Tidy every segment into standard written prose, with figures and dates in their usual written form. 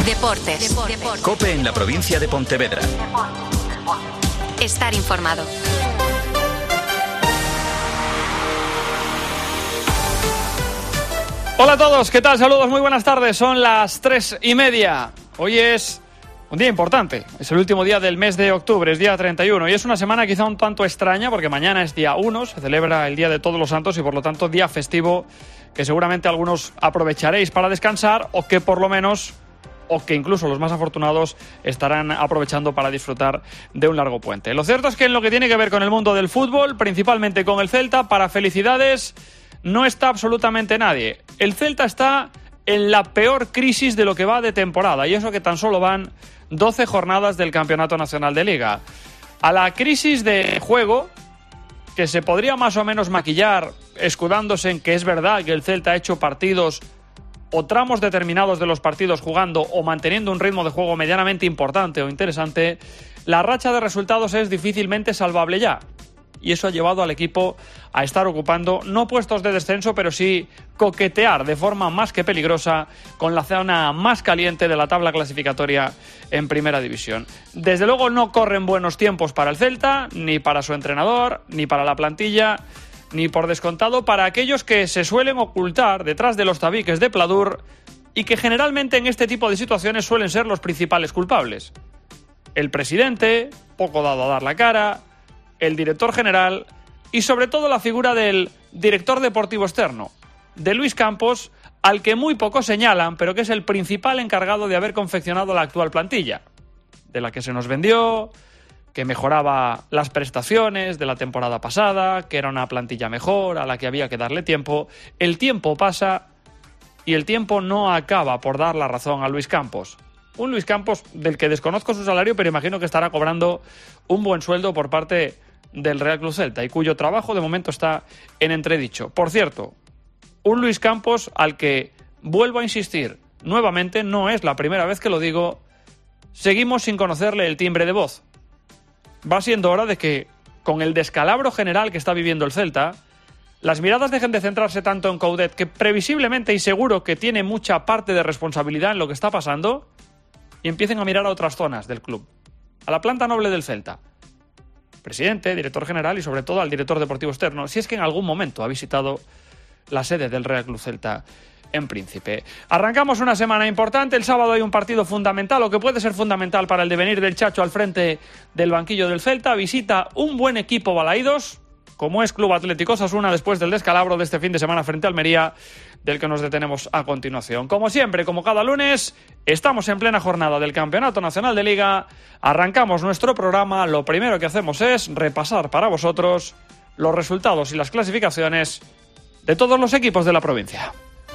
Deportes. COPE en la provincia de Pontevedra. Estar informado. Hola a todos, ¿qué tal? Saludos, muy buenas tardes. Son las 3:30. Hoy es un día importante. Es el último día del mes de octubre, es día 31. Y es una semana quizá un tanto extraña porque mañana es día 1, se celebra el Día de Todos los Santos y por lo tanto día festivo que seguramente algunos aprovecharéis para descansar o que por lo menos, o que incluso los más afortunados estarán aprovechando para disfrutar de un largo puente. Lo cierto es que en lo que tiene que ver con el mundo del fútbol, principalmente con el Celta, para felicidades no está absolutamente nadie. El Celta está en la peor crisis de lo que va de temporada, y eso que tan solo van 12 jornadas del Campeonato Nacional de Liga. A la crisis de juego, que se podría más o menos maquillar escudándose en que es verdad que el Celta ha hecho partidos o tramos determinados de los partidos jugando o manteniendo un ritmo de juego medianamente importante o interesante, la racha de resultados es difícilmente salvable ya. Y eso ha llevado al equipo a estar ocupando no puestos de descenso, pero sí coquetear de forma más que peligrosa con la zona más caliente de la tabla clasificatoria en Primera División. Desde luego no corren buenos tiempos para el Celta, ni para su entrenador, ni para la plantilla, ni por descontado para aquellos que se suelen ocultar detrás de los tabiques de pladur y que generalmente en este tipo de situaciones suelen ser los principales culpables. El presidente, poco dado a dar la cara, el director general y sobre todo la figura del director deportivo externo, de Luis Campos, al que muy pocos señalan, pero que es el principal encargado de haber confeccionado la actual plantilla, de la que se nos vendió, que mejoraba las prestaciones de la temporada pasada, que era una plantilla mejor, a la que había que darle tiempo. El tiempo pasa y el tiempo no acaba por dar la razón a Luis Campos. Un Luis Campos del que desconozco su salario, pero imagino que estará cobrando un buen sueldo por parte del Real Club Celta y cuyo trabajo de momento está en entredicho. Por cierto, un Luis Campos al que, vuelvo a insistir, nuevamente, no es la primera vez que lo digo, seguimos sin conocerle el timbre de voz. Va siendo hora de que, con el descalabro general que está viviendo el Celta, las miradas dejen de centrarse tanto en Coudet, que previsiblemente y seguro que tiene mucha parte de responsabilidad en lo que está pasando, y empiecen a mirar a otras zonas del club, a la planta noble del Celta, presidente, director general y sobre todo al director deportivo externo, si es que en algún momento ha visitado la sede del Real Club Celta en Príncipe. Arrancamos una semana importante. El sábado hay un partido fundamental, o que puede ser fundamental para el devenir del Chacho al frente del banquillo del Celta. Visita un buen equipo Balaídos, como es Club Atlético Osasuna, después del descalabro de este fin de semana frente a Almería, del que nos detenemos a continuación. Como siempre, como cada lunes, estamos en plena jornada del Campeonato Nacional de Liga. Arrancamos nuestro programa. Lo primero que hacemos es repasar para vosotros los resultados y las clasificaciones de todos los equipos de la provincia.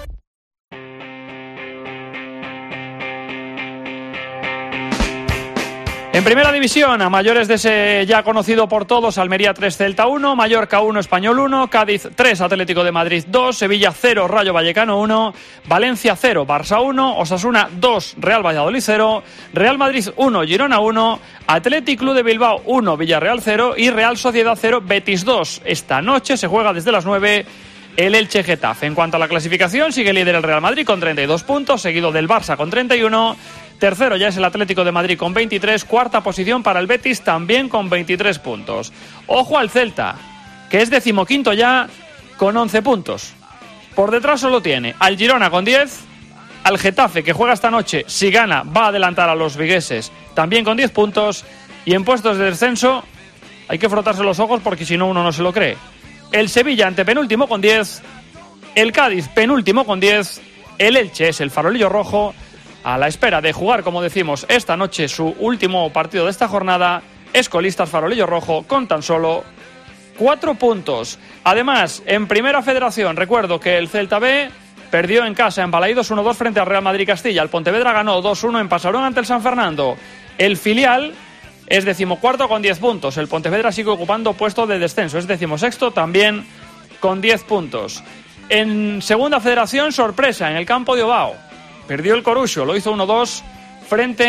En Primera División, a mayores de ese ya conocido por todos, Almería 3, Celta 1, Mallorca 1, Español 1, Cádiz 3, Atlético de Madrid 2, Sevilla 0, Rayo Vallecano 1, Valencia 0, Barça 1, Osasuna 2, Real Valladolid 0, Real Madrid 1, Girona 1, Athletic Club de Bilbao 1, Villarreal 0 y Real Sociedad 0, Betis 2. Esta noche se juega desde las 9 el Elche Getafe. En cuanto a la clasificación, sigue líder el Real Madrid con 32 puntos, seguido del Barça con 31. Tercero ya es el Atlético de Madrid con 23. Cuarta posición para el Betis, también con 23 puntos. Ojo al Celta, que es 15º ya con 11 puntos. Por detrás solo tiene al Girona con 10, al Getafe, que juega esta noche, si gana va a adelantar a los vigueses, también con 10 puntos. Y en puestos de descenso hay que frotarse los ojos porque si no uno no se lo cree. El Sevilla antepenúltimo con 10, el Cádiz penúltimo con 10, el Elche es el farolillo rojo, a la espera de jugar, como decimos, esta noche su último partido de esta jornada. Escolistas farolillo rojo con tan solo 4 puntos. Además, en Primera Federación, recuerdo que el Celta B perdió en casa en Balaídos 1-2 frente al Real Madrid Castilla. El Pontevedra ganó 2-1 en Pasarón ante el San Fernando. El filial es 14º con 10 puntos. El Pontevedra sigue ocupando puesto de descenso. Es 16º también con 10 puntos. En Segunda Federación, sorpresa en el campo de Ovao. Perdió el Coruxo, lo hizo 1-2 frente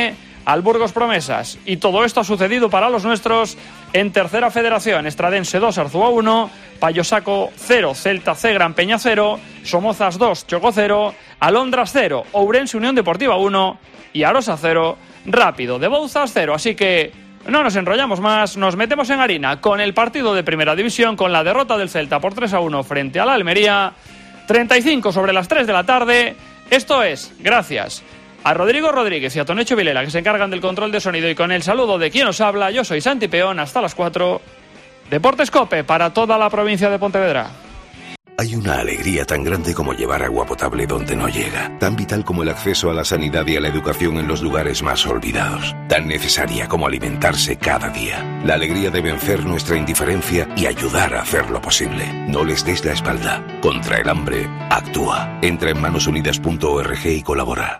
al Burgos Promesas. Y todo esto ha sucedido para los nuestros en Tercera Federación. Estradense 2, Arzúa 1, Payosaco 0, Celta C, Gran Peña 0, Somozas 2, Choco 0, Alondras 0, Ourense Unión Deportiva 1 y Arosa 0, Rápido de Bouzas 0. Así que no nos enrollamos más, nos metemos en harina con el partido de Primera División, con la derrota del Celta por 3-1 frente a la Almería. 35 sobre las 3 de la tarde. Esto es gracias a Rodrigo Rodríguez y a Tonecho Vilela, que se encargan del control de sonido, y con el saludo de quien os habla, yo soy Santi Peón. Hasta las 4, Deportes COPE para toda la provincia de Pontevedra. Hay una alegría tan grande como llevar agua potable donde no llega, tan vital como el acceso a la sanidad y a la educación en los lugares más olvidados, tan necesaria como alimentarse cada día. La alegría de vencer nuestra indiferencia y ayudar a hacerlo posible. No les des la espalda. Contra el hambre, actúa. Entra en manosunidas.org y colabora.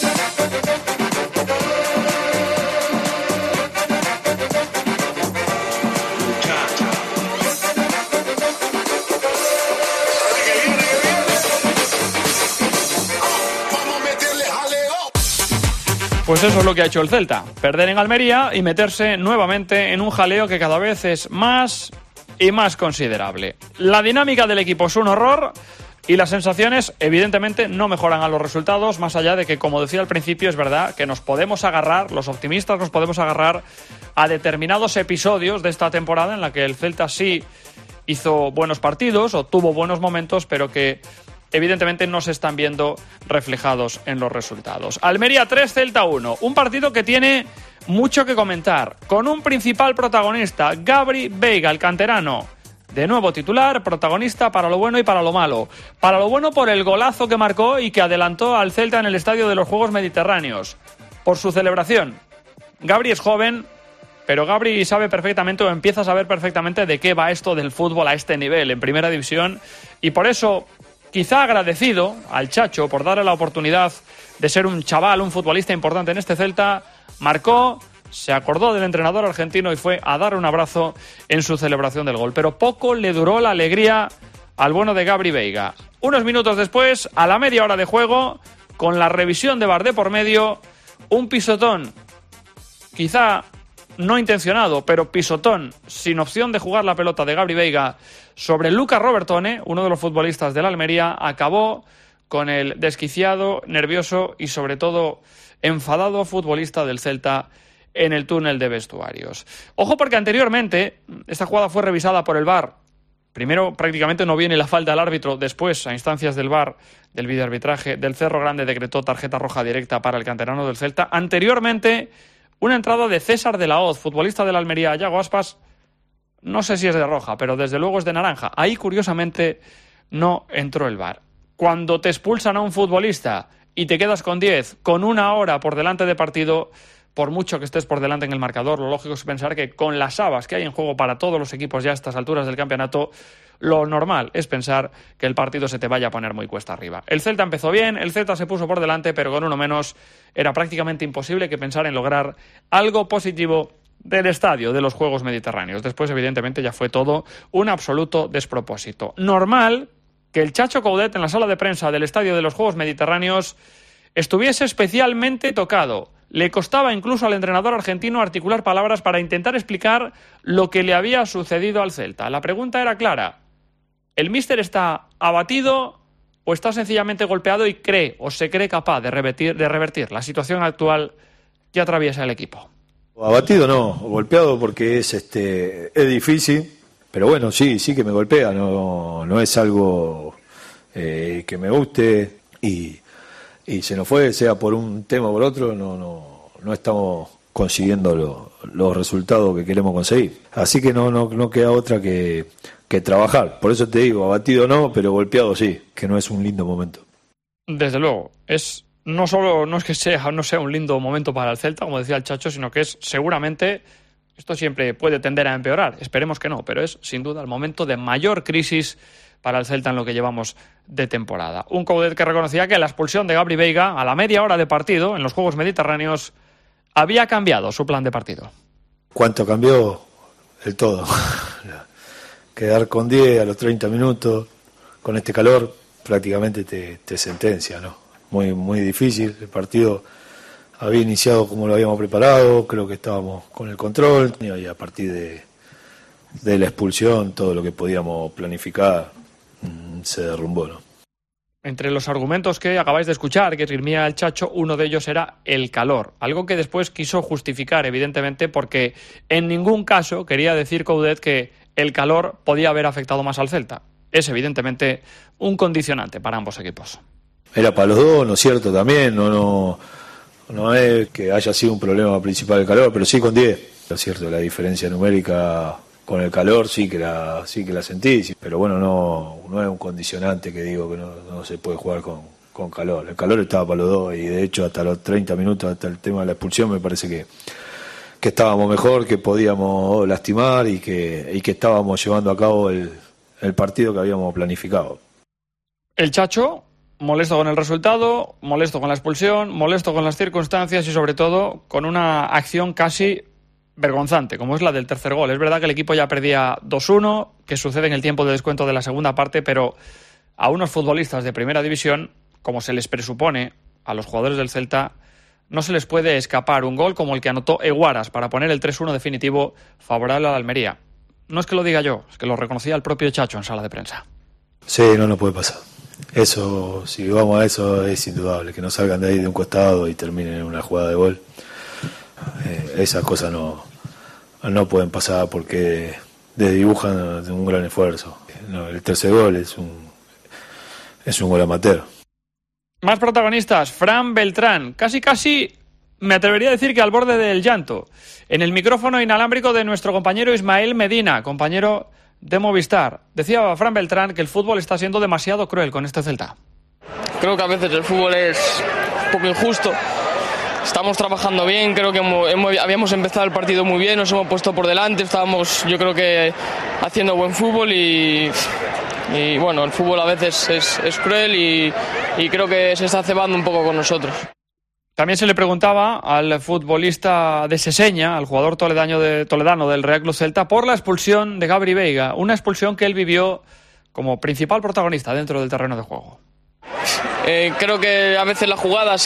Pues eso es lo que ha hecho el Celta, perder en Almería y meterse nuevamente en un jaleo que cada vez es más y más considerable. La dinámica del equipo es un horror y las sensaciones evidentemente no mejoran a los resultados, más allá de que, como decía al principio, es verdad que nos podemos agarrar, los optimistas nos podemos agarrar a determinados episodios de esta temporada en la que el Celta sí hizo buenos partidos o tuvo buenos momentos, pero que evidentemente no se están viendo reflejados en los resultados. Almería 3, Celta 1. Un partido que tiene mucho que comentar, con un principal protagonista, Gabri Veiga, el canterano. De nuevo titular, protagonista para lo bueno y para lo malo. Para lo bueno por el golazo que marcó y que adelantó al Celta en el estadio de los Juegos Mediterráneos. Por su celebración. Gabri es joven, pero Gabri sabe perfectamente, o empieza a saber perfectamente, de qué va esto del fútbol a este nivel, en Primera División. Y por eso, quizá agradecido al Chacho por darle la oportunidad de ser un chaval, un futbolista importante en este Celta, marcó, se acordó del entrenador argentino y fue a dar un abrazo en su celebración del gol. Pero poco le duró la alegría al bueno de Gabri Veiga. Unos minutos después, a la media hora de juego, con la revisión de VAR de por medio, un pisotón, quizá no intencionado, pero pisotón, sin opción de jugar la pelota de Gabri Veiga sobre Luca Robertone, uno de los futbolistas de la Almería, acabó con el desquiciado, nervioso y sobre todo enfadado futbolista del Celta en el túnel de vestuarios. Ojo, porque anteriormente esta jugada fue revisada por el VAR. Primero prácticamente no viene la falta al árbitro, después, a instancias del VAR, del videoarbitraje, del Cerro Grande decretó tarjeta roja directa para el canterano del Celta. Anteriormente, una entrada de César de la Hoz, futbolista de la Almería, Yago Aspas, no sé si es de roja, pero desde luego es de naranja. Ahí, curiosamente, no entró el VAR. Cuando te expulsan a un futbolista y te quedas con 10, con una hora por delante de partido, por mucho que estés por delante en el marcador, lo lógico es pensar que con las habas que hay en juego para todos los equipos ya a estas alturas del campeonato, lo normal es pensar que el partido se te vaya a poner muy cuesta arriba. El Celta empezó bien, el Celta se puso por delante, pero con uno menos era prácticamente imposible que pensar en lograr algo positivo del estadio de los Juegos Mediterráneos. Después, evidentemente, ya fue todo un absoluto despropósito. Normal que el Chacho Coudet en la sala de prensa del estadio de los Juegos Mediterráneos estuviese especialmente tocado. Le costaba incluso al entrenador argentino articular palabras para intentar explicar lo que le había sucedido al Celta. La pregunta era clara. ¿El míster está abatido o está sencillamente golpeado y cree o se cree capaz de revertir la situación actual que atraviesa el equipo? Abatido no, golpeado porque es difícil, pero bueno, sí que me golpea, no es algo que me guste y se nos fue, sea por un tema o por otro, no estamos consiguiendo los resultados que queremos conseguir. Así que no queda otra que trabajar. Por eso te digo, abatido no, pero golpeado sí, que no es un lindo momento. Desde luego, no es que no sea un lindo momento para el Celta, como decía el Chacho, sino que es seguramente, esto siempre puede tender a empeorar, esperemos que no, pero es sin duda el momento de mayor crisis para el Celta en lo que llevamos de temporada. Un Coudet que reconocía que la expulsión de Gabri Veiga a la media hora de partido en los Juegos Mediterráneos había cambiado su plan de partido. ¿Cuánto cambió? El todo. Quedar con 10 a los 30 minutos, con este calor, prácticamente te sentencia, ¿no? Muy, muy difícil. El partido había iniciado como lo habíamos preparado, creo que estábamos con el control y a partir de la expulsión todo lo que podíamos planificar se derrumbó, ¿no? Entre los argumentos que acabáis de escuchar, que esgrimía el Chacho, uno de ellos era el calor, algo que después quiso justificar, evidentemente, porque en ningún caso quería decir Coudet que el calor podía haber afectado más al Celta. Es evidentemente un condicionante para ambos equipos. Era para los dos, ¿no es cierto? También, no es que haya sido un problema principal el calor, pero sí con 10. Es cierto, la diferencia numérica con el calor sí que la sentí, sí, pero bueno, no es un condicionante que digo que no se puede jugar con calor. El calor estaba para los dos y de hecho hasta los 30 minutos, hasta el tema de la expulsión, me parece que estábamos mejor, que podíamos lastimar y que estábamos llevando a cabo el partido que habíamos planificado. El Chacho, molesto con el resultado, molesto con la expulsión, molesto con las circunstancias y sobre todo con una acción casi vergonzante, como es la del tercer gol. Es verdad que el equipo ya perdía 2-1, que sucede en el tiempo de descuento de la segunda parte, pero a unos futbolistas de primera división, como se les presupone a los jugadores del Celta, no se les puede escapar un gol como el que anotó Eguaras para poner el 3-1 definitivo favorable a la Almería. No es que lo diga yo, es que lo reconocía el propio Chacho en sala de prensa. Sí, no puede pasar. Eso, si vamos a eso, es indudable, que no salgan de ahí de un costado y terminen en una jugada de gol. Esas cosas no pueden pasar porque desdibujan un gran esfuerzo. El tercer gol es un gol amateur. Más protagonistas, Fran Beltrán, casi me atrevería a decir que al borde del llanto, en el micrófono inalámbrico de nuestro compañero Ismael Medina, compañero de Movistar. Decía Fran Beltrán que el fútbol está siendo demasiado cruel con este Celta. Creo que a veces el fútbol es un poco injusto. Estamos trabajando bien, creo que habíamos empezado el partido muy bien, nos hemos puesto por delante, estábamos, yo creo que haciendo buen fútbol y bueno, el fútbol a veces es cruel y creo que se está cebando un poco con nosotros. También se le preguntaba al futbolista de Seseña, al jugador toledano del Real Club Celta, por la expulsión de Gabri Veiga, una expulsión que él vivió como principal protagonista dentro del terreno de juego. Creo que a veces las jugadas,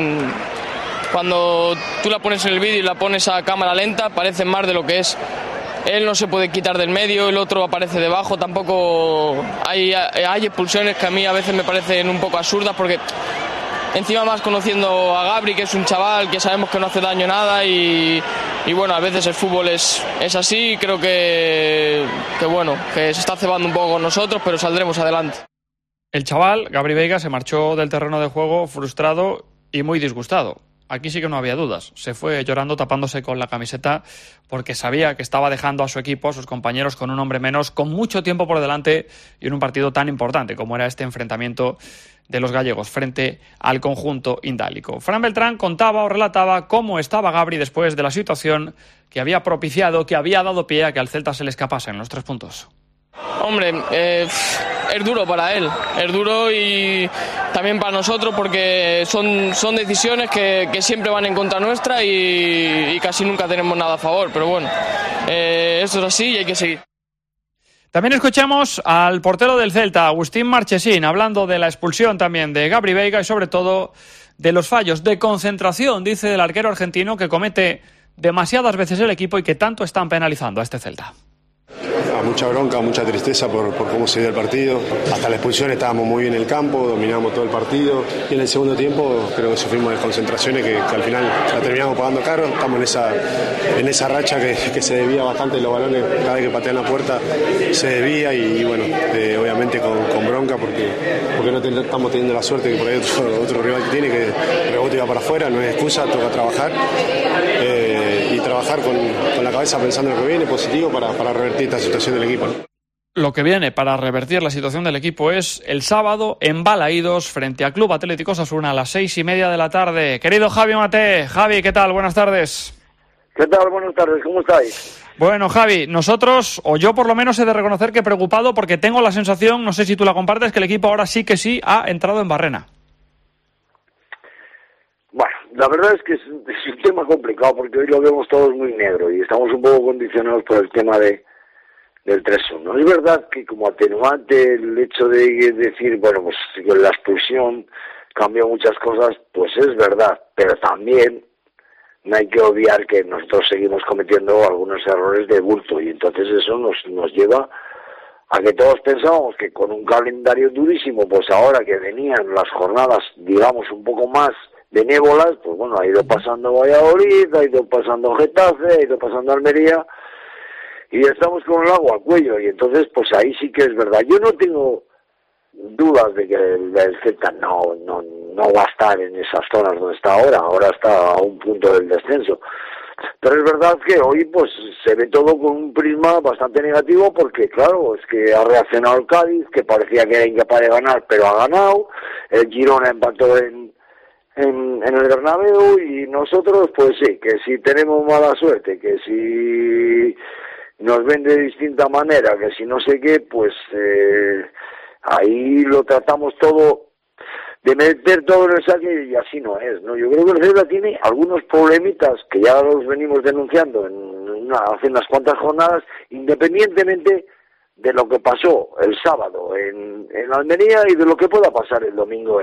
cuando tú la pones en el vídeo y la pones a cámara lenta, parecen más de lo que es. Él no se puede quitar del medio, el otro aparece debajo, tampoco hay expulsiones que a mí a veces me parecen un poco absurdas porque encima más conociendo a Gabri, que es un chaval que sabemos que no hace daño nada y bueno, a veces el fútbol es así y creo que bueno, que se está cebando un poco con nosotros, pero saldremos adelante. El chaval, Gabri Veiga, se marchó del terreno de juego frustrado y muy disgustado. Aquí sí que no había dudas. Se fue llorando, tapándose con la camiseta, porque sabía que estaba dejando a su equipo, a sus compañeros, con un hombre menos, con mucho tiempo por delante y en un partido tan importante como era este enfrentamiento de los gallegos frente al conjunto indálico. Fran Beltrán contaba o relataba cómo estaba Gabri después de la situación que había propiciado, que había dado pie a que al Celta se le escapasen los 3 puntos. Hombre, es duro para él, es duro y también para nosotros porque son decisiones que siempre van en contra nuestra y casi nunca tenemos nada a favor, pero bueno, esto es así y hay que seguir. También escuchamos al portero del Celta, Agustín Marchesín, hablando de la expulsión también de Gabri Veiga y sobre todo de los fallos de concentración, dice el arquero argentino, que comete demasiadas veces el equipo y que tanto están penalizando a este Celta. Mucha bronca, mucha tristeza por cómo se dio el partido. Hasta la expulsión estábamos muy bien en el campo, dominamos todo el partido y en el segundo tiempo creo que sufrimos desconcentraciones que al final la terminamos pagando caro. Estamos en esa racha que se desvía bastante los balones, cada vez que patean la puerta se desvía y bueno, obviamente con bronca porque no estamos teniendo la suerte que por ahí otro rival que tiene, que el rebote va para afuera, no es excusa, toca trabajar y trabajar con la cabeza pensando en lo que viene, positivo para revertir esta situación del equipo, ¿no? Lo que viene para revertir la situación del equipo es el sábado en Balaídos frente a Club Atlético Osasuna a las 6:30 de la tarde. Querido Javi Mate, Javi, ¿qué tal? Buenas tardes. ¿Qué tal? Buenas tardes, ¿cómo estáis? Bueno, Javi, nosotros, o yo por lo menos he de reconocer que preocupado porque tengo la sensación, no sé si tú la compartes, que el equipo ahora sí que sí ha entrado en barrena. Bueno, la verdad es que es un tema complicado porque hoy lo vemos todos muy negro y estamos un poco condicionados por el tema del 3-1. Es verdad que como atenuante el hecho de decir, bueno, pues con la expulsión cambió muchas cosas, pues es verdad, pero también no hay que obviar que nosotros seguimos cometiendo algunos errores de bulto y entonces eso nos lleva a que todos pensábamos que con un calendario durísimo, pues ahora que venían las jornadas, digamos, un poco más benévolas, pues bueno, ha ido pasando Valladolid, ha ido pasando Getafe, ha ido pasando Almería y estamos con el agua al cuello y entonces pues ahí sí que es verdad. Yo no tengo dudas de que el Celta no va a estar en esas zonas donde está ahora está a un punto del descenso. Pero es verdad que hoy pues se ve todo con un prisma bastante negativo porque claro, es que ha reaccionado el Cádiz, que parecía que era incapaz de ganar, pero ha ganado, el Girona empató en el Bernabéu y nosotros pues sí, que si tenemos mala suerte, que si nos ven de distinta manera, que si no sé qué, pues ahí lo tratamos todo de meter todo en el saque y así no es, ¿no? Yo creo que el Celta tiene algunos problemitas que ya los venimos denunciando hace unas cuantas jornadas, independientemente de lo que pasó el sábado en Almería y de lo que pueda pasar el domingo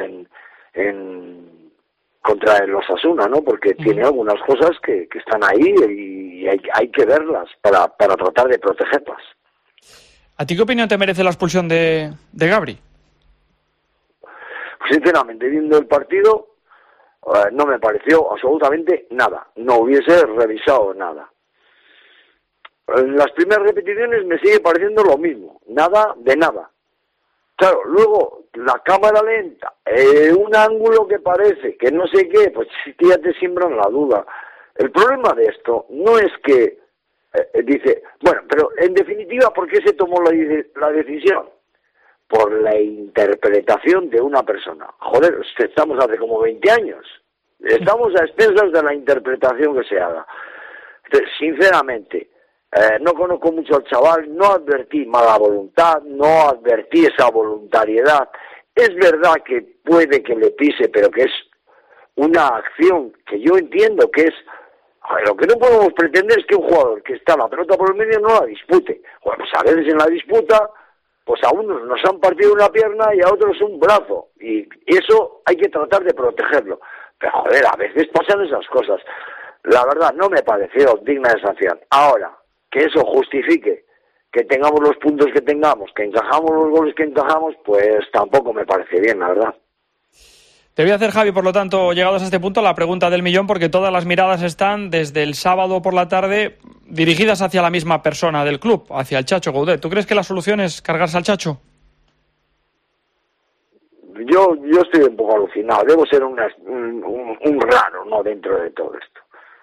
contra el Osasuna, ¿no? Porque tiene algunas cosas que están ahí y hay que verlas para tratar de protegerlas. ¿A ti qué opinión te merece la expulsión de Gabri? Sinceramente, viendo el partido, no me pareció absolutamente nada. No hubiese revisado nada. En las primeras repeticiones me sigue pareciendo lo mismo. Nada de nada. Claro, luego, la cámara lenta, un ángulo que parece, que no sé qué, pues ya te siembran la duda. El problema de esto no es que, dice, bueno, pero en definitiva, ¿por qué se tomó la decisión? Por la interpretación de una persona. Joder, estamos hace como 20 años. Estamos a expensas de la interpretación que se haga. Entonces, sinceramente, no conozco mucho al chaval, no advertí mala voluntad, no advertí esa voluntariedad. Es verdad que puede que le pise, pero que es una acción que yo entiendo que es... Lo que no podemos pretender es que un jugador que está la pelota por el medio no la dispute. Bueno, pues a veces en la disputa... pues a unos nos han partido una pierna y a otros un brazo, y eso hay que tratar de protegerlo. Pero joder, a veces pasan esas cosas. La verdad, no me pareció digna de sanción. Ahora, que eso justifique que tengamos los puntos que tengamos, que encajamos los goles que encajamos, pues tampoco me parece bien, la verdad. Te voy a hacer, Javi, por lo tanto, llegados a este punto, la pregunta del millón, porque todas las miradas están desde el sábado por la tarde dirigidas hacia la misma persona del club, hacia el Chacho Coudet. ¿Tú crees que la solución es cargarse al Chacho? Yo estoy un poco alucinado. Debo ser un raro, ¿no?, dentro de todo esto.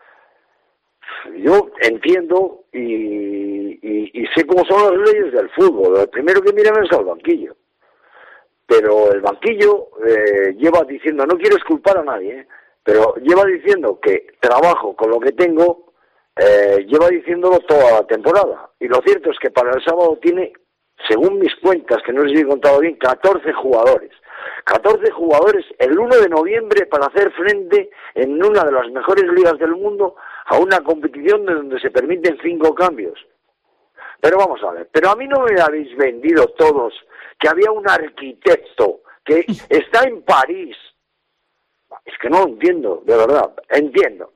Yo entiendo y sé cómo son las leyes del fútbol. El primero que miran es al banquillo. Pero el banquillo lleva diciendo, no quiero exculpar a nadie, pero lleva diciendo que trabajo con lo que tengo, lleva diciéndolo toda la temporada. Y lo cierto es que para el sábado tiene, según mis cuentas, que no les he contado bien, 14 jugadores. 14 jugadores el 1 de noviembre para hacer frente en una de las mejores ligas del mundo a una competición donde se permiten 5 cambios. Pero vamos a ver, pero a mí no me habéis vendido todos que había un arquitecto que está en París. Es que no lo entiendo, de verdad, entiendo.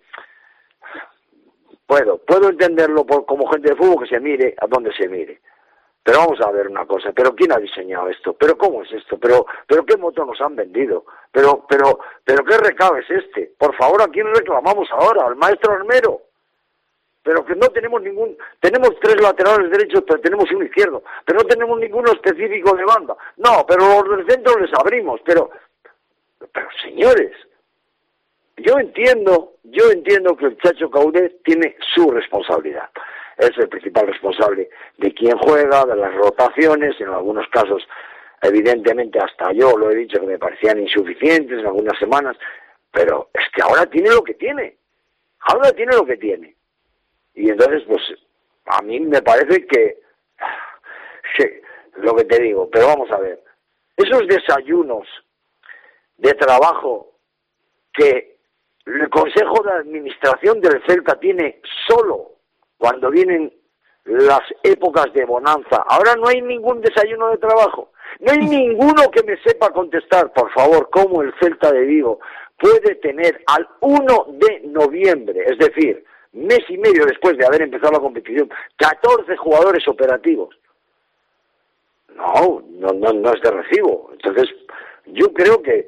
Puedo entenderlo como gente de fútbol, que se mire a donde se mire. Pero vamos a ver una cosa, ¿pero quién ha diseñado esto? ¿Pero cómo es esto? ¿Pero qué moto nos han vendido? ¿Pero qué recado es este? Por favor, ¿a quién reclamamos ahora? ¿Al maestro Armero? Pero que no tenemos tenemos 3 laterales derechos, pero tenemos uno izquierdo, pero no tenemos ninguno específico de banda. No, pero los del centro les abrimos, pero señores, yo entiendo que el Chacho Coudet tiene su responsabilidad. Es el principal responsable de quién juega, de las rotaciones, en algunos casos, evidentemente, hasta yo lo he dicho que me parecían insuficientes en algunas semanas, pero es que ahora tiene lo que tiene. Y entonces, pues, a mí me parece que, sí, lo que te digo, pero vamos a ver, esos desayunos de trabajo que el Consejo de Administración del Celta tiene solo cuando vienen las épocas de bonanza, ahora no hay ningún desayuno de trabajo, No hay ninguno que me sepa contestar, por favor, cómo el Celta de Vigo puede tener al 1 de noviembre, es decir, mes y medio después de haber empezado la competición, 14 jugadores operativos. No es de recibo. Entonces, yo creo que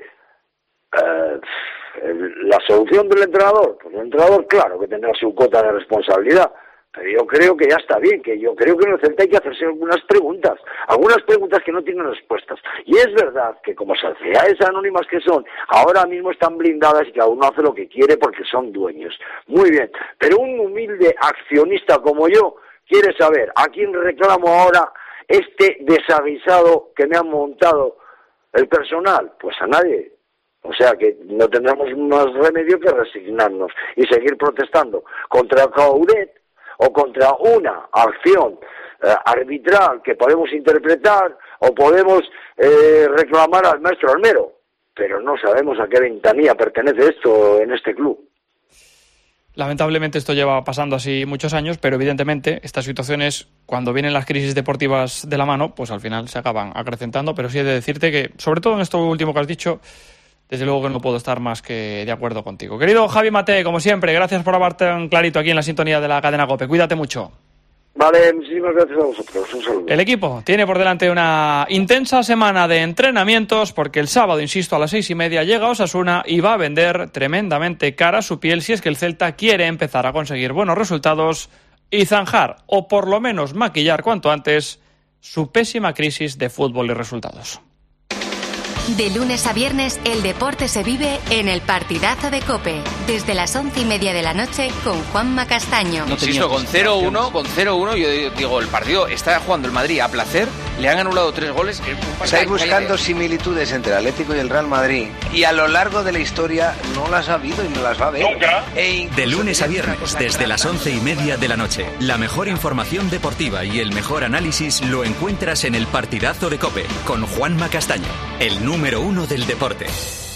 la solución del entrenador, pues el entrenador claro que tendrá su cuota de responsabilidad, pero yo creo que ya está bien, que yo creo que en el Celta hay que hacerse algunas preguntas que no tienen respuestas. Y es verdad que como sociedades anónimas que son, ahora mismo están blindadas y cada uno hace lo que quiere porque son dueños. Muy bien, pero un humilde accionista como yo quiere saber a quién reclamo ahora este desaguisado que me han montado el personal. Pues a nadie. O sea que no tendremos más remedio que resignarnos y seguir protestando contra Coudet o contra una acción arbitral que podemos interpretar o podemos reclamar al maestro Almero, pero no sabemos a qué ventanilla pertenece esto en este club. Lamentablemente esto lleva pasando así muchos años, pero evidentemente estas situaciones, cuando vienen las crisis deportivas de la mano, pues al final se acaban acrecentando, pero sí he de decirte que, sobre todo en esto último que has dicho, desde luego que no puedo estar más que de acuerdo contigo. Querido Javi Mate, como siempre, gracias por hablar tan clarito aquí en la sintonía de la cadena COPE. Cuídate mucho. Vale, muchísimas gracias a vosotros. Un saludo. El equipo tiene por delante una intensa semana de entrenamientos porque el sábado, insisto, a las 6:30 llega Osasuna y va a vender tremendamente cara su piel si es que el Celta quiere empezar a conseguir buenos resultados y zanjar, o por lo menos maquillar cuanto antes, su pésima crisis de fútbol y resultados. De lunes a viernes, el deporte se vive en el partidazo de COPE, desde las 11:30 de la noche con Juanma Castaño. No insisto, con 0-1, yo digo, el partido está jugando el Madrid a placer, le han anulado 3 goles. Estáis buscando similitudes entre el Atlético y el Real Madrid, y a lo largo de la historia no las ha habido y no las va a haber. ¿Nunca? De lunes a viernes, desde las 11:30 de la noche, la mejor información deportiva y el mejor análisis lo encuentras en el partidazo de COPE, con Juanma Castaño, el número 1 del deporte.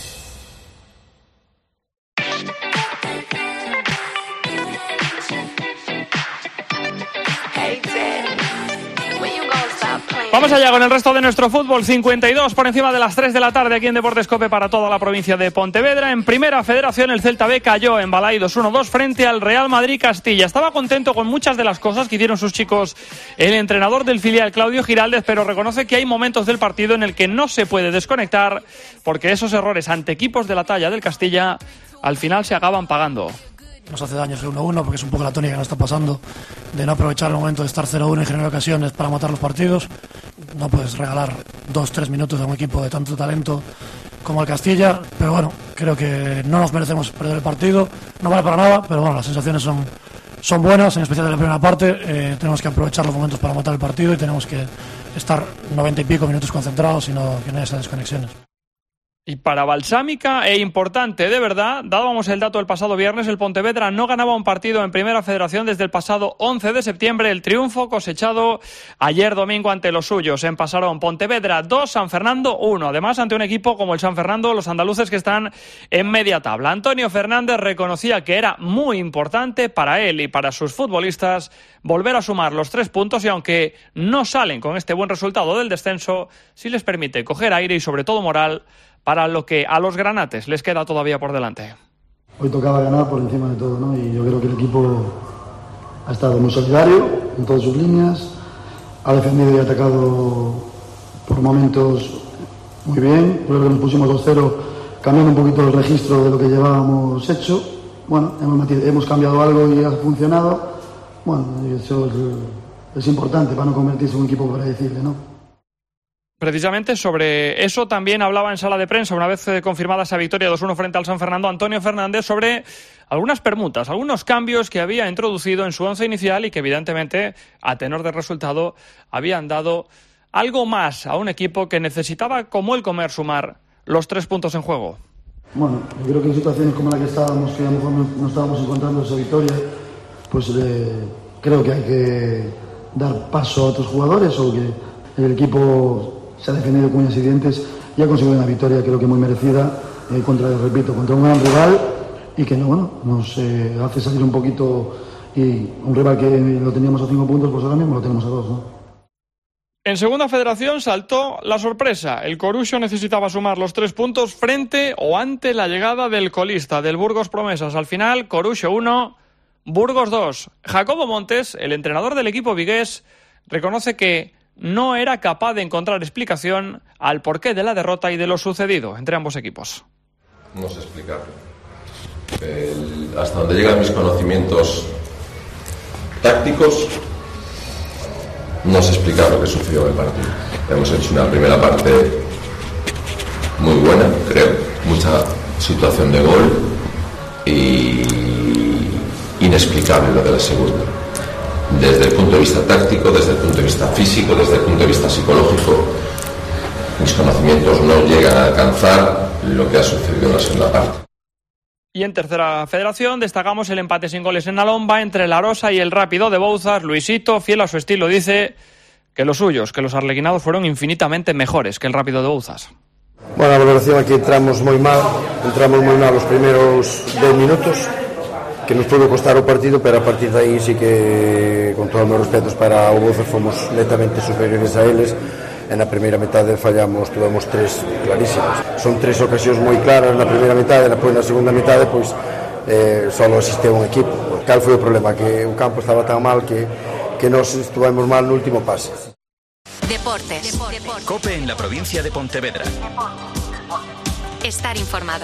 Vamos allá con el resto de nuestro fútbol. 52 por encima de las 3 de la tarde aquí en Deportes COPE para toda la provincia de Pontevedra. En Primera Federación el Celta B cayó en Balaidos 1-2 frente al Real Madrid Castilla. Estaba contento con muchas de las cosas que hicieron sus chicos el entrenador del filial Claudio Giraldez, pero reconoce que hay momentos del partido en el que no se puede desconectar porque esos errores ante equipos de la talla del Castilla al final se acaban pagando. Nos hace daño el 1-1 porque es un poco la tónica que nos está pasando de no aprovechar el momento de estar 0-1 y generar ocasiones para matar los partidos. No puedes regalar 2-3 minutos a un equipo de tanto talento como el Castilla, pero bueno, creo que no nos merecemos perder el partido, no vale para nada, pero bueno, las sensaciones son buenas, en especial en la primera parte. Tenemos que aprovechar los momentos para matar el partido y tenemos que estar 90 y pico minutos concentrados y que no haya esas desconexiones. Y para Balsámica e importante de verdad, dábamos el dato el pasado viernes, el Pontevedra no ganaba un partido en Primera Federación desde el pasado 11 de septiembre, el triunfo cosechado ayer domingo ante los suyos en Pasarón. Pontevedra 2, San Fernando 1, además ante un equipo como el San Fernando, los andaluces que están en media tabla. Antonio Fernández reconocía que era muy importante para él y para sus futbolistas volver a sumar los 3 puntos y aunque no salen con este buen resultado del descenso, sí les permite coger aire y sobre todo moral para lo que a los granates les queda todavía por delante. Hoy tocaba ganar por encima de todo, ¿no? Y yo creo que el equipo ha estado muy solidario en todas sus líneas, ha defendido y atacado por momentos muy bien. Creo que nos pusimos 2-0 cambiando un poquito el registro de lo que llevábamos hecho. Bueno, hemos cambiado algo y ha funcionado. Bueno, eso es importante para no convertirse en un equipo predecible, ¿no? Precisamente sobre eso también hablaba en sala de prensa, una vez confirmada esa victoria 2-1 frente al San Fernando, Antonio Fernández, sobre algunas permutas, algunos cambios que había introducido en su once inicial y que evidentemente, a tenor de resultado, habían dado algo más a un equipo que necesitaba, como el comer, sumar los 3 puntos en juego. Bueno, yo creo que en situaciones como la que estábamos, que a lo mejor no estábamos encontrando esa victoria, pues creo que hay que dar paso a otros jugadores o que el equipo se ha defendido con uñas y dientes y ha conseguido una victoria creo que muy merecida contra un gran rival y que nos hace salir un poquito, y un rival que lo teníamos a 5 puntos, pues ahora mismo lo tenemos a 2, ¿no? En segunda federación saltó la sorpresa. El Coruxo necesitaba sumar los 3 puntos frente o ante la llegada del colista, del Burgos Promesas. Al final, Coruxo 1, Burgos 2. Jacobo Montes, el entrenador del equipo vigués, reconoce que no era capaz de encontrar explicación al porqué de la derrota y de lo sucedido entre ambos equipos. No sé explicarlo. Hasta donde llegan mis conocimientos tácticos, no sé explicar lo que sucedió en el partido. Hemos hecho una primera parte muy buena, creo, mucha situación de gol y inexplicable lo de la segunda. Desde el punto de vista táctico, desde el punto de vista físico, desde el punto de vista psicológico, mis conocimientos no llegan a alcanzar lo que ha sucedido en la segunda parte. Y en tercera federación destacamos el empate sin goles en Alomba entre la Arosa y el Rápido de Bouzas. Luisito, fiel a su estilo, dice que los suyos, que los arlequinados fueron infinitamente mejores que el Rápido de Bouzas. Bueno, la valoración aquí entramos muy mal los primeros 10 minutos, que nos pudo costar o partido, pero a partir de aí sí que, con todos os meus respetos para o Bouzas, fomos netamente superiores a eles. En la primeira metade tuvemos 3 clarísimas. Son 3 ocasións moi claras na primeira metade, depois na segunda metade pois só asistiu un equipo. Cal foi o problema? Que o campo estaba tan mal que nos estuvemos mal no último pase. Deportes. COPE en la provincia de Pontevedra. Estar informado.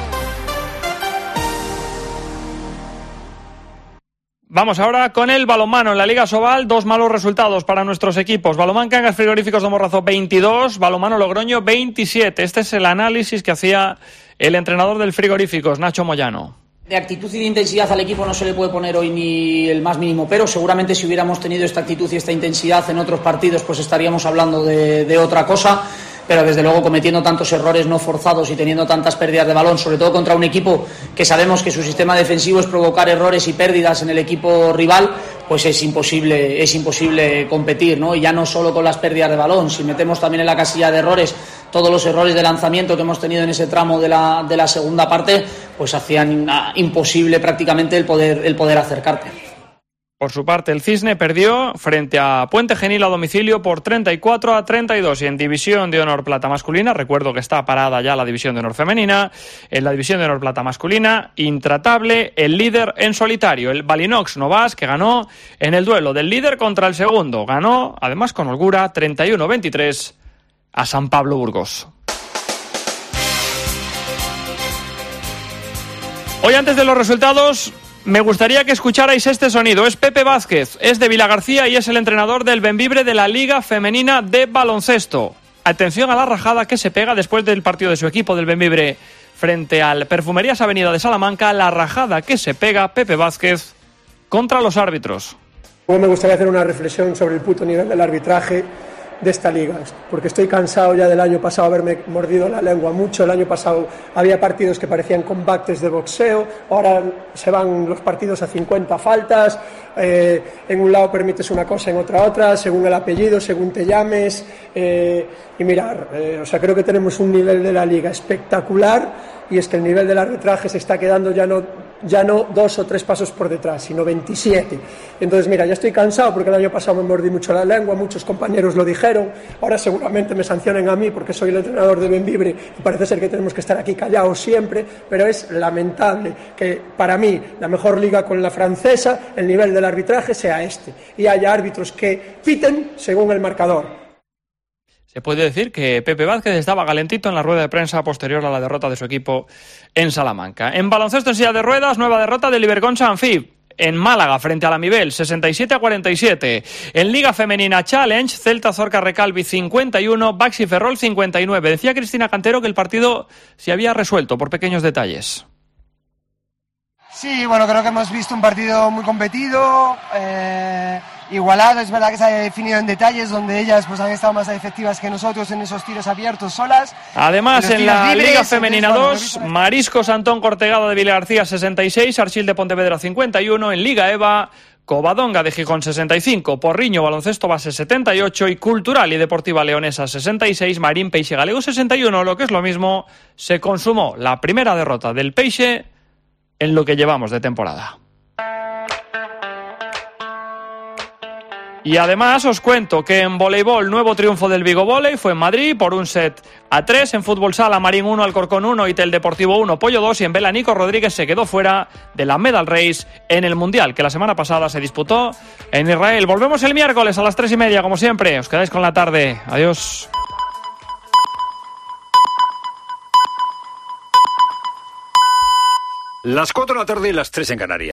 Vamos ahora con el balonmano en la Liga Sobal. 2 malos resultados para nuestros equipos. Balonmán Cangas Frigoríficos de Morrazo 22, Balonmano Logroño 27. Este es el análisis que hacía el entrenador del Frigoríficos, Nacho Moyano. De actitud y de intensidad al equipo no se le puede poner hoy ni el más mínimo pero. Seguramente si hubiéramos tenido esta actitud y esta intensidad en otros partidos pues estaríamos hablando de otra cosa. Pero desde luego cometiendo tantos errores no forzados y teniendo tantas pérdidas de balón, sobre todo contra un equipo que sabemos que su sistema defensivo es provocar errores y pérdidas en el equipo rival, pues es imposible competir, ¿no? Y ya no solo con las pérdidas de balón, si metemos también en la casilla de errores todos los errores de lanzamiento que hemos tenido en ese tramo de la segunda parte, pues hacían imposible prácticamente el poder acercarte. Por su parte, el Cisne perdió frente a Puente Genil a domicilio por 34-32 y en División de Honor Plata masculina, recuerdo que está parada ya la División de Honor femenina, en la División de Honor Plata masculina, intratable el líder en solitario, el Balinox Novas, que ganó en el duelo del líder contra el segundo. Ganó, además con holgura, 31-23 a San Pablo Burgos. Hoy, antes de los resultados, me gustaría que escucharais este sonido. Es Pepe Vázquez, es de Vilagarcía y es el entrenador del Bembibre de la Liga Femenina de Baloncesto. Atención a la rajada que se pega después del partido de su equipo del Bembibre frente al Perfumerías Avenida de Salamanca. La rajada que se pega Pepe Vázquez contra los árbitros. Me gustaría hacer una reflexión sobre el puto nivel del arbitraje de esta liga, porque estoy cansado ya del año pasado haberme mordido la lengua mucho. El año pasado había partidos que parecían combates de boxeo, ahora se van los partidos a 50 faltas, en un lado permites una cosa, en otra, según el apellido, según te llames, y mirar, creo que tenemos un nivel de la liga espectacular, y es que el nivel del arbitraje se está quedando ya no 2 o 3 pasos por detrás, sino 27. Entonces, mira, ya estoy cansado porque el año pasado me mordí mucho la lengua, muchos compañeros lo dijeron, ahora seguramente me sancionen a mí porque soy el entrenador de Bembibre y parece ser que tenemos que estar aquí callados siempre, pero es lamentable que para mí, la mejor liga con la francesa, el nivel del arbitraje sea este, y haya árbitros que piten según el marcador. Se puede decir que Pepe Vázquez estaba calentito en la rueda de prensa posterior a la derrota de su equipo en Salamanca. En baloncesto en silla de ruedas, nueva derrota del Iberconcha Anfib en Málaga frente a la Mibel, 67-47. En Liga Femenina Challenge, Celta Zorca Recalvi 51, Baxi Ferrol 59. Decía Cristina Cantero que el partido se había resuelto por pequeños detalles. Sí, bueno, creo que hemos visto un partido muy competido, igualado. Es verdad que se ha definido en detalles donde ellas pues han estado más efectivas que nosotros en esos tiros abiertos solas. Además, en la Liga Femenina 2, Marisco Santón Cortegada de Vilagarcía 66, Archil de Pontevedra 51, en Liga EVA, Covadonga de Gijón 65, Porriño Baloncesto Base 78 y Cultural y Deportiva Leonesa 66, Marín Peixe Galego 61. Lo que es lo mismo, se consumó la primera derrota del Peixe en lo que llevamos de temporada. Y además os cuento que en voleibol, nuevo triunfo del Vigo Volley, fue en Madrid por 1-3. En fútbol sala, Marín 1, Alcorcón 1 y Teldeportivo 1, Pollo 2. Y en vela, Nico Rodríguez se quedó fuera de la Medal Race en el Mundial, que la semana pasada se disputó en Israel. Volvemos el miércoles a las 3:30, como siempre. Os quedáis con la tarde. Adiós. Las 4 de la tarde y las 3 en Canarias.